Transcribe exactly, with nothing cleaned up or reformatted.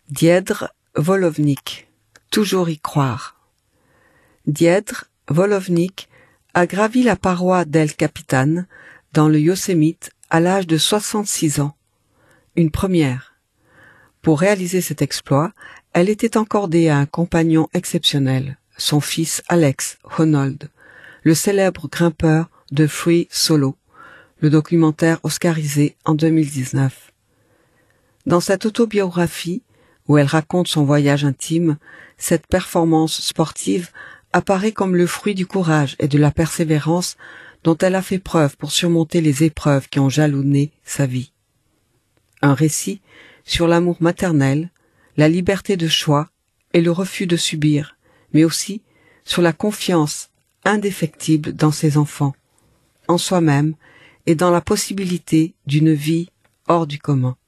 Diedre Volovnik, toujours y croire. Diedre Volovnik a gravi la paroi d'El Capitan dans le Yosemite à l'âge de soixante-six ans. Une première. Pour réaliser cet exploit, elle était encordée à un compagnon exceptionnel, son fils Alex Honnold, le célèbre grimpeur de Free Solo, le documentaire oscarisé en deux mille dix-neuf. Dans cette autobiographie, où elle raconte son voyage intime, cette performance sportive apparaît comme le fruit du courage et de la persévérance dont elle a fait preuve pour surmonter les épreuves qui ont jalonné sa vie. Un récit sur l'amour maternel, la liberté de choix et le refus de subir, mais aussi sur la confiance indéfectible dans ses enfants, en soi-même et dans la possibilité d'une vie hors du commun.